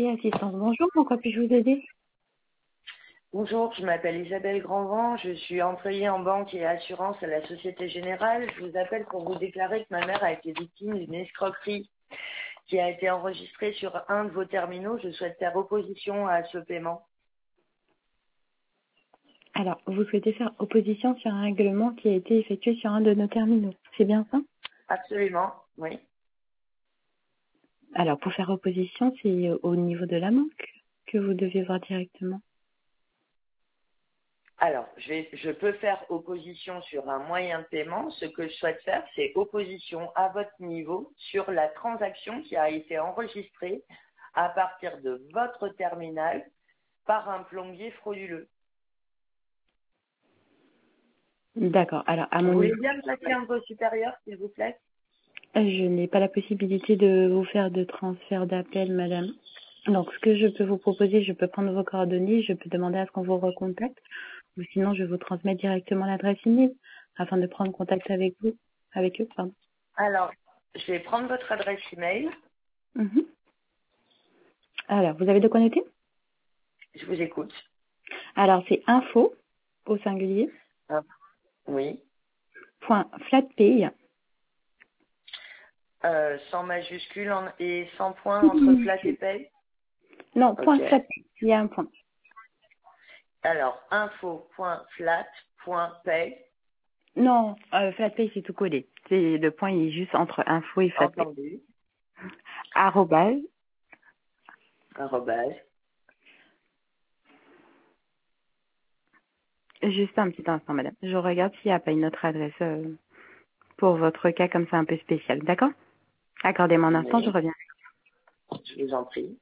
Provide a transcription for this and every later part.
Société Assistance. Bonjour, en quoi puis-je vous aider? Bonjour, je m'appelle Isabelle Grandvent, je suis employée en banque et assurance à la Société Générale. Je vous appelle pour vous déclarer que ma mère a été victime d'une escroquerie qui a été enregistrée sur un de vos terminaux. Je souhaite faire opposition à ce paiement. Alors, vous souhaitez faire opposition sur un règlement qui a été effectué sur un de nos terminaux. C'est bien ça? Absolument, oui. Alors, pour faire opposition, c'est au niveau de la banque que vous devez voir directement. Alors, je peux faire opposition sur un moyen de paiement. Ce que je souhaite faire, c'est opposition à votre niveau sur la transaction qui a été enregistrée à partir de votre terminal par un plombier frauduleux. D'accord. Alors, à Vous mon voulez niveau, bien me passer un de vos supérieurs, s'il vous plaît? je n'ai pas la possibilité de vous faire de transfert d'appel, madame. Donc, ce que je peux vous proposer, je peux prendre vos coordonnées, je peux demander à ce qu'on vous recontacte, ou sinon, je vais vous transmettre directement l'adresse email afin de prendre contact avec vous, avec eux, pardon. Alors, je vais prendre votre adresse email. Mhm. Alors, vous avez de quoi noter? Je vous écoute. Alors, c'est info, au singulier, Ah, oui. point flatpay. Sans majuscule et sans point entre flat et pay. Non, Ok. point flatpay, il y a un point. Alors, info.flat.pay. Non, flatpay, c'est tout collé. C'est le point, il est juste entre info et flatpay. Entendu. Arrobase, Arrobase. juste un petit instant, madame. Je regarde s'il n'y a pas une autre adresse pour votre cas comme ça un peu spécial. D'accord? Accordez-moi un instant, je Oui. reviens. Je vous en prie.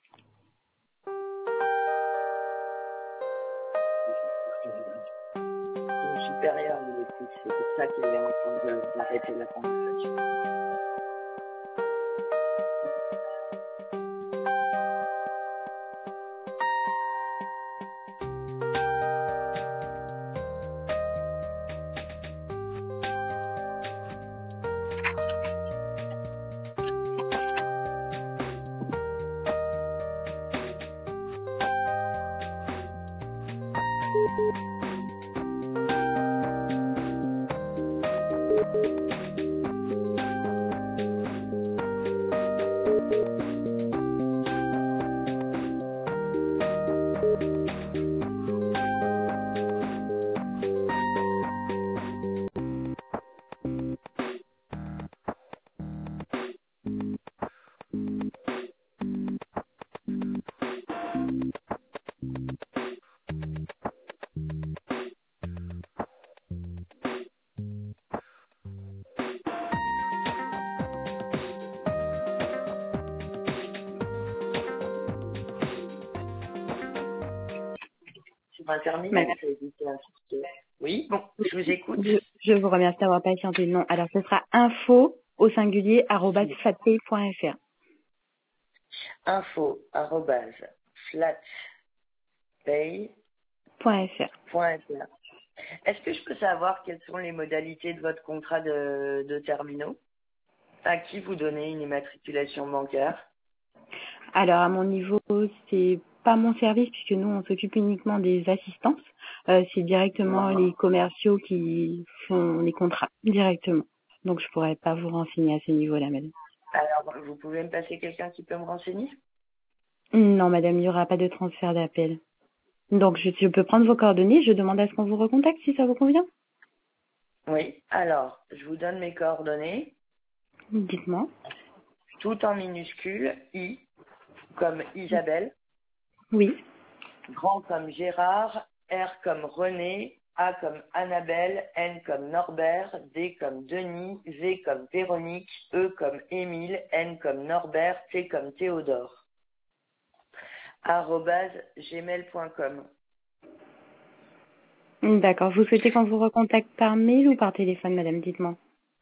Mon supérieur vous écoute. C'est pour ça qu'il est en train d'arrêter la conversation. Sur Internet, Madame, ça existe un site. Oui, bon, je vous écoute. je vous remercie d'avoir patienté. Non, alors ce sera info, au singulier, arrobase flatpay.fr. info.flatpay.fr. .fr. Est-ce que je peux savoir quelles sont les modalités de votre contrat de terminaux? À qui vous donnez une immatriculation bancaire? Alors, à mon niveau, c'est pas mon service puisque nous, on s'occupe uniquement des assistances. C'est directement les commerciaux qui font les contrats directement. Donc, je pourrais pas vous renseigner à ce niveau-là, madame. Alors, vous pouvez me passer quelqu'un qui peut me renseigner? Non, madame, il n'y aura pas de transfert d'appel. Donc, je peux prendre vos coordonnées. Je demande à ce qu'on vous recontacte si ça vous convient. Oui. Alors, je vous donne mes coordonnées, Dites-moi. tout en minuscules, I comme Isabelle, Oui. grand comme Gérard, R comme René, A comme Annabelle, N comme Norbert, D comme Denis, V comme Véronique, E comme Émile, N comme Norbert, T comme Théodore, @gmail.com. D'accord. Vous souhaitez qu'on vous recontacte par mail ou par téléphone, madame? Dites-moi.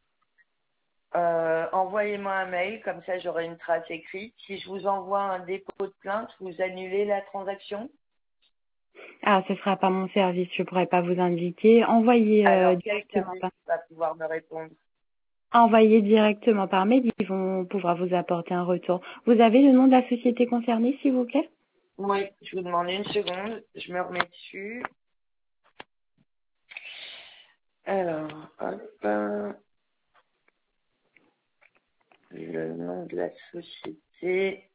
Envoyez-moi un mail, comme ça j'aurai une trace écrite. Si je vous envoie un dépôt de plainte, vous annulez la transaction? Ah, ce sera pas mon service. Je pourrais pas vous indiquer. Envoyez Alors quel directement service par. va pouvoir me répondre? envoyer directement par mail. Ils vont pouvoir vous apporter un retour. Vous avez le nom de la société concernée, s'il vous plaît? Oui, je vous demande une seconde. Je me remets dessus. Alors, hop. Le nom de la société.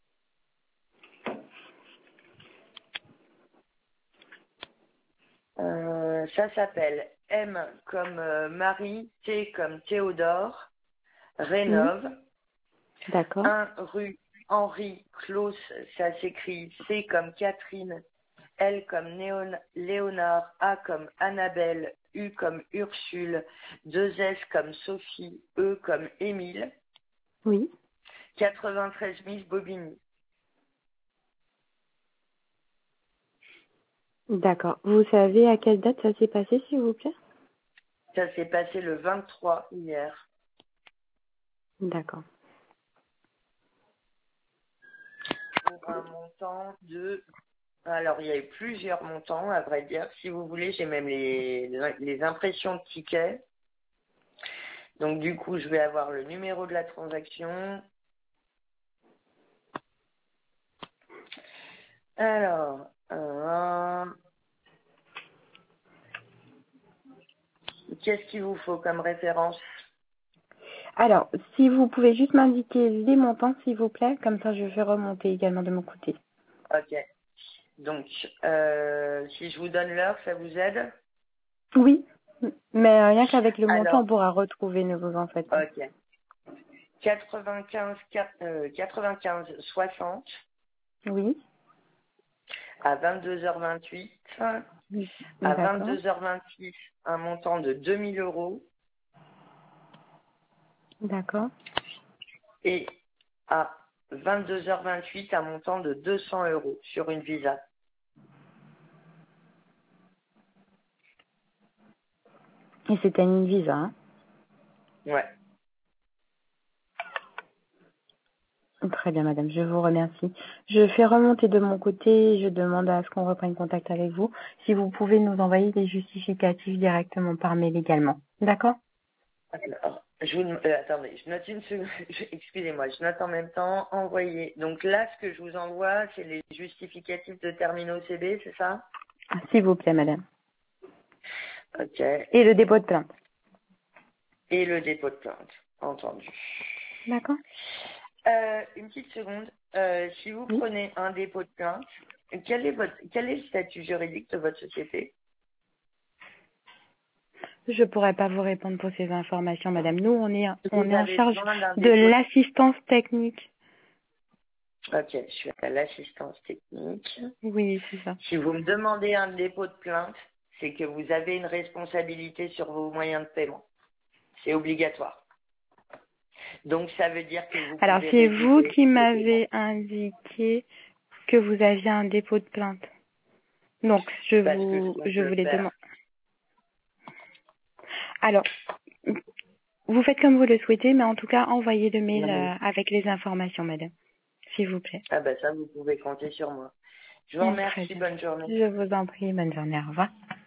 Ça s'appelle M comme Marie, T comme Théodore, Oui. Rénove. D'accord. 1 rue Henri Clos, ça s'écrit C comme Catherine, L comme Léonard, A comme Annabelle, U comme Ursule, 2 S comme Sophie, E comme Émile, Oui. 93 000 Bobigny. D'accord. Vous savez à quelle date ça s'est passé, s'il vous plaît? Ça s'est passé le 23 hier. D'accord. Pour un montant de... Alors, il y a eu plusieurs montants, à vrai dire. Si vous voulez, j'ai même les impressions de tickets. Donc, du coup, je vais avoir le numéro de la transaction. Alors, qu'est-ce qu'il vous faut comme référence? Alors, si vous pouvez juste m'indiquer les montants, s'il vous plaît, comme ça je fais remonter également de mon côté. Ok. Donc, si je vous donne l'heure, ça vous aide? Oui, mais rien qu'avec le montant, on Alors, pourra retrouver, ne vous en faites pas. ok. 95 60 Oui, à 22h28. À d'accord, 22h26, un montant de 2000 euros. d'accord. Et à 22h28, un montant de 200 euros sur une Visa. Et c'était une visa, hein. Ouais. Très bien, madame, je vous remercie. Je fais remonter de mon côté, je demande à ce qu'on reprenne contact avec vous. Si vous pouvez nous envoyer des justificatifs directement par mail également. D'accord? Alors, attendez, je note une seconde. Excusez-moi, je note en même temps. Envoyer. Donc là, ce que je vous envoie, c'est les justificatifs de terminaux CB, c'est ça? S'il vous plaît, madame. Ok. Et le dépôt de plainte. Et le dépôt de plainte. Entendu. D'accord? Une petite seconde. Si vous Oui. prenez un dépôt de plainte, quel est le statut juridique de votre société? Je pourrais pas vous répondre pour ces informations, madame. Nous, on Vous est en avez charge besoin d'un de dépôt. l'assistance technique. Ok, je suis à l'assistance technique. Oui, c'est ça. Si vous me demandez un dépôt de plainte, c'est que vous avez une responsabilité sur vos moyens de paiement. C'est obligatoire. Donc ça veut dire que vous Alors, pouvez c'est vous réviser qui le paiement. m'avez indiqué que vous aviez un dépôt de plainte. Donc, Parce que ce qu'on je peut voulais faire. demander. Alors, vous faites comme vous le souhaitez, mais en tout cas, envoyez le mail Mhm. avec les informations, madame. S'il vous plaît. Ah ben ça, vous pouvez compter sur moi. Je vous Très remercie, bien. bonne journée. Je vous en prie. Bonne journée. Au revoir.